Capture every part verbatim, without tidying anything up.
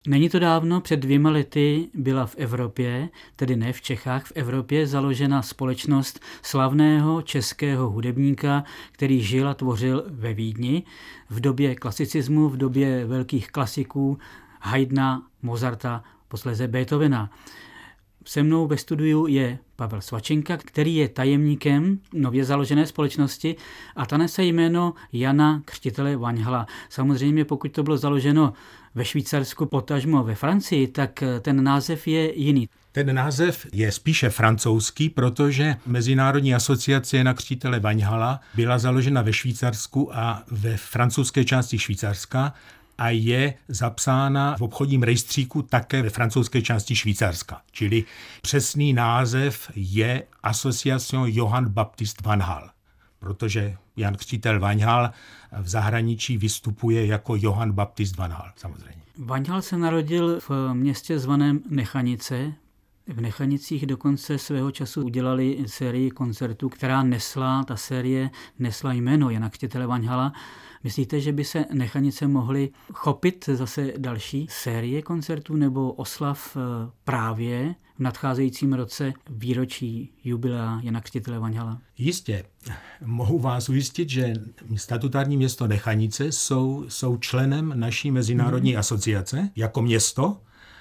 Není to dávno, před dvěma lety byla v Evropě, tedy ne v Čechách, v Evropě založena společnost slavného českého hudebníka, který žil a tvořil ve Vídni v době klasicismu, v době velkých klasiků Haydna, Mozarta, posléze Beethovena. Se mnou ve studiu je Pavel Svačinka, který je tajemníkem nově založené společnosti a ta nese jméno Jana Křtitele Vaňhala. Samozřejmě pokud to bylo založeno ve Švýcarsku, potažmo ve Francii, tak ten název je jiný. Ten název je spíše francouzský, protože Mezinárodní asociace Jana Křtitele Vaňhala byla založena ve Švýcarsku a ve francouzské části Švýcarska a je zapsána v obchodním rejstříku také ve francouzské části Švýcarska. Čili přesný název je Association Johann Baptist Vanhal, protože Jan Křtitel Vaňhal v zahraničí vystupuje jako Johann Baptist Vanhal, samozřejmě. Vaňhal se narodil v městě zvaném Nechanice. V Nechanicích dokonce svého času udělali sérii koncertů, která nesla, ta série nesla jméno Jana Křtitele Vaňhala. Myslíte, že by se Nechanice mohly chopit zase další série koncertů nebo oslav právě v nadcházejícím roce výročí jubilea Jana Křtitele Vaňhala? Jistě. Mohu vás ujistit, že statutární město Nechanice jsou, jsou členem naší mezinárodní hmm. asociace jako město.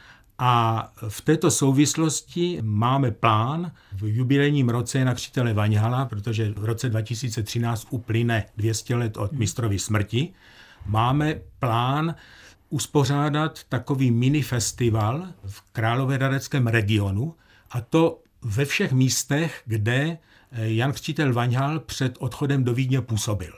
A v této souvislosti máme plán v jubilejním roce Jana Křtitele Vaňhala, protože v roce dva tisíce třináct uplyne dvě stě let od mistrovy smrti. Máme plán uspořádat takový mini festival v Královéhradeckém regionu, a to ve všech místech, kde Jan Křtitel Vaňhal před odchodem do Vídně působil.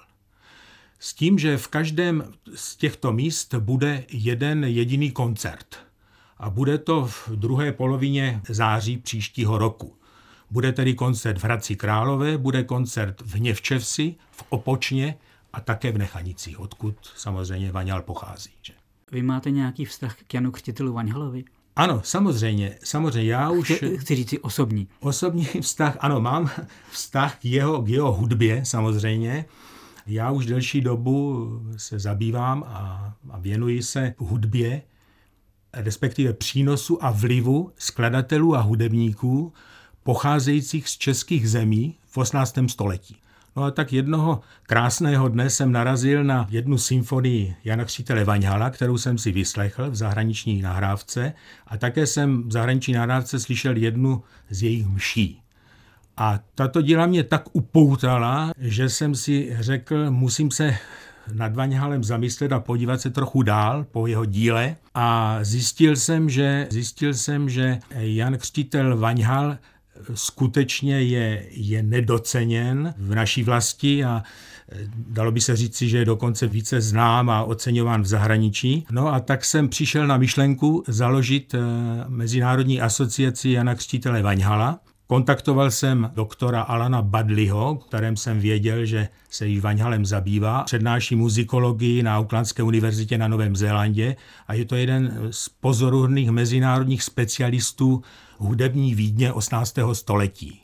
S tím, že v každém z těchto míst bude jeden jediný koncert. A bude to v druhé polovině září příštího roku. Bude tedy koncert v Hradci Králové, bude koncert v Něvčevsi, v Opočně a také v Nechanicích, odkud samozřejmě Vaňhal pochází. Že? Vy máte nějaký vztah k Janu Křtitelu Vaňhalovi? Ano, samozřejmě. samozřejmě já už... Chci, chci říct si osobní. Osobní vztah, ano, mám vztah k jeho, k jeho hudbě samozřejmě. Já už delší dobu se zabývám a, a věnuji se hudbě, respektive přínosu a vlivu skladatelů a hudebníků pocházejících z českých zemí v osmnáctém století. No a tak jednoho krásného dne jsem narazil na jednu symfonii Jana Křtitele Vaňhala, kterou jsem si vyslechl v zahraniční nahrávce, a také jsem v zahraniční nahrávce slyšel jednu z jejich mší. A tato díla mě tak upoutala, že jsem si řekl, musím se nad Vaňhalem zamyslet a podívat se trochu dál po jeho díle, a zjistil jsem, že, zjistil jsem, že Jan Křtitel Vaňhal skutečně je, je nedoceněn v naší vlasti a dalo by se říci, že je dokonce více znám a oceňován v zahraničí. No a tak jsem přišel na myšlenku založit Mezinárodní asociaci Jana Křtitele Vaňhala. Kontaktoval jsem doktora Alana Badleyho, kterém jsem věděl, že se již Vaňhalem zabývá. Přednáší muzikologii na Aucklandské univerzitě na Novém Zélandě a je to jeden z pozoruhodných mezinárodních specialistů hudební Vídně osmnáctého století.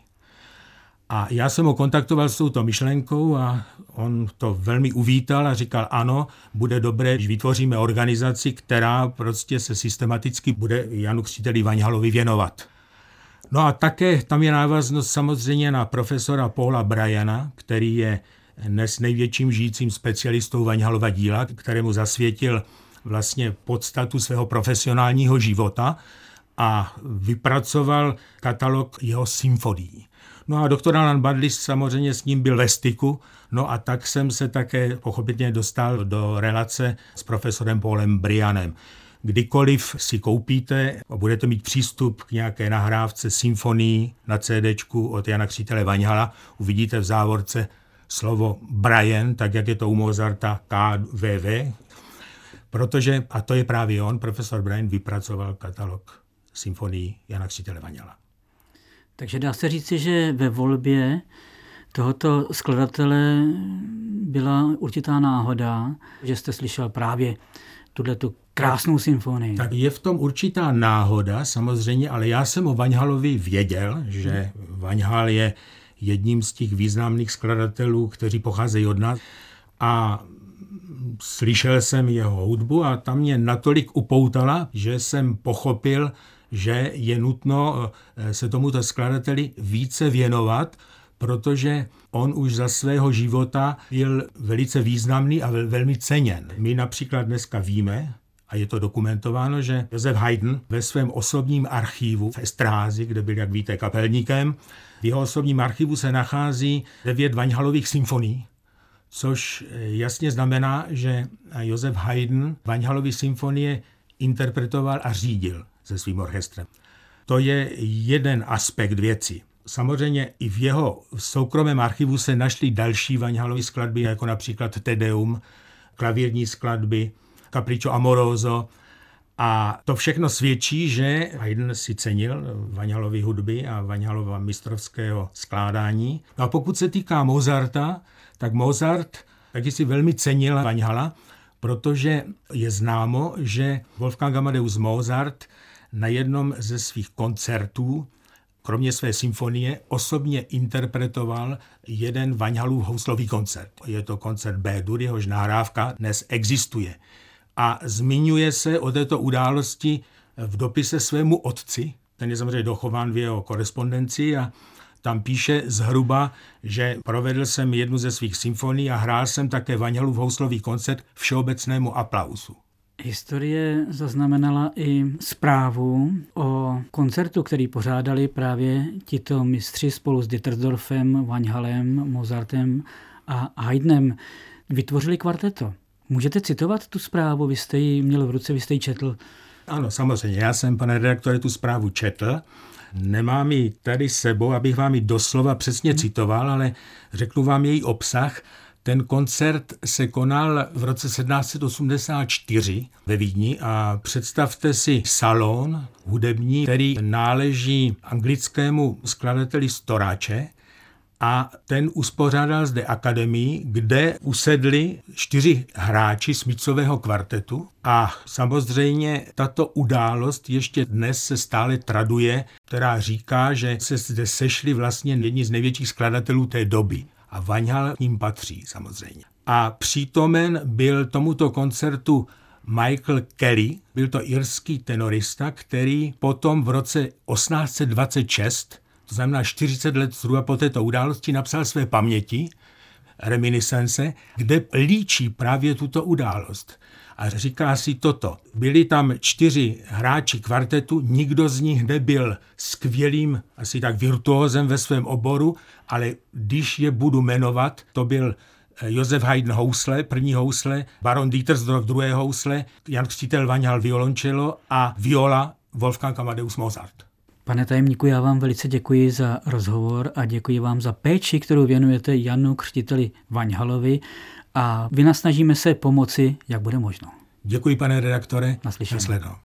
A já jsem ho kontaktoval s touto myšlenkou a on to velmi uvítal a říkal, ano, bude dobré, když vytvoříme organizaci, která prostě se systematicky bude Janu Křtiteli Vaňhalovi věnovat. No a také tam je návaznost samozřejmě na profesora Paula Bryana, který je dnes největším žijícím specialistou Vaňhalova díla, kterému zasvětil vlastně podstatu svého profesionálního života a vypracoval katalog jeho symfonií. No a doktor Alan Badley samozřejmě s ním byl ve styku, no a tak jsem se také pochopitelně dostal do relace s profesorem Paulem Bryanem. Kdykoliv si koupíte a budete mít přístup k nějaké nahrávce symfonii na CDčku od Jana Křtitele Vaňhala, uvidíte v závorce slovo Bryan, tak jak je to u Mozarta K V V, protože, a to je právě on, profesor Bryan, vypracoval katalog symfonií Jana Křtitele Vaňhala. Takže dá se říci, že ve volbě tohoto skladatele byla určitá náhoda, že jste slyšel právě tuhletu krásnou symfonii. Tak je v tom určitá náhoda samozřejmě, ale já jsem o Vaňhalovi věděl, že Vaňhal je jedním z těch významných skladatelů, kteří pocházejí od nás. A slyšel jsem jeho hudbu a ta mě natolik upoutala, že jsem pochopil, že je nutno se tomuto skladateli více věnovat, protože on už za svého života byl velice významný a velmi ceněn. My například dneska víme, a je to dokumentováno, že Josef Haydn ve svém osobním archivu v Estrázi, kde byl, jak víte, kapelníkem, v jeho osobním archivu se nachází devět Vaňhalových symfonií, což jasně znamená, že Josef Haydn Vaňhalovy symfonie interpretoval a řídil se svým orchestrem. To je jeden aspekt věci. Samozřejmě i v jeho soukromém archivu se našly další Vaňhalovy skladby, jako například Te Deum, klavírní skladby, Capriccio Amoroso. A to všechno svědčí, že Haydn si cenil Vaňhalovy hudby a Vaňhalova mistrovského skládání. No a pokud se týká Mozarta, tak Mozart taky si velmi cenil Vaňhala, protože je známo, že Wolfgang Amadeus Mozart na jednom ze svých koncertů, kromě své symfonie, osobně interpretoval jeden Vaňhalův houslový koncert. Je to koncert B-dur, jehož nahrávka dnes existuje. A zmiňuje se o této události v dopise svému otci. Ten je samozřejmě dochován v jeho korespondenci a tam píše zhruba, že provedl jsem jednu ze svých symfonií a hrál jsem také Vaňhalův houslový koncert všeobecnému aplausu. Historie zaznamenala i zprávu o koncertu, který pořádali právě tito mistři spolu s Dittersdorfem, Vaňhalem, Mozartem a Haydnem. Vytvořili kvarteto. Můžete citovat tu zprávu? Vy jste ji měl v ruce, vy jste ji četl. Ano, samozřejmě. Já jsem, pane redaktore, tu zprávu četl. Nemám ji tady sebou, abych vám ji doslova přesně hmm. citoval, ale řeknu vám její obsah. Ten koncert se konal v roce sedmnáct set osmdesát čtyři ve Vídni a představte si salon hudební, který náleží anglickému skladateli Storace, a ten uspořádal zde akademii, kde usedli čtyři hráči Smithsového kvartetu a samozřejmě tato událost ještě dnes se stále traduje, která říká, že se zde sešli vlastně jedni z největších skladatelů té doby. A Vaňhal k ním patří samozřejmě. A přítomen byl tomuto koncertu Michael Kelly, byl to irský tenorista, který potom v roce osmnáct set dvacet šest, to znamená čtyřicet let zhruba po této události, napsal své paměti, reminiscence, kde líčí právě tuto událost. A říká si toto. Byli tam čtyři hráči kvartetu, nikdo z nich nebyl skvělým, asi tak virtuózem ve svém oboru, ale když je budu jmenovat, to byl Josef Haydn housle, první housle, baron Dittersdorf druhé housle, Jan Křtitel Vaňhal violoncello a viola Wolfgang Amadeus Mozart. Pane tajemníku, já vám velice děkuji za rozhovor a děkuji vám za péči, kterou věnujete Janu Křtiteli Vaňhalovi, a vynasnažíme se pomoci, jak bude možno. Děkuji, pane redaktore. Naslyšenou. Nasledanou.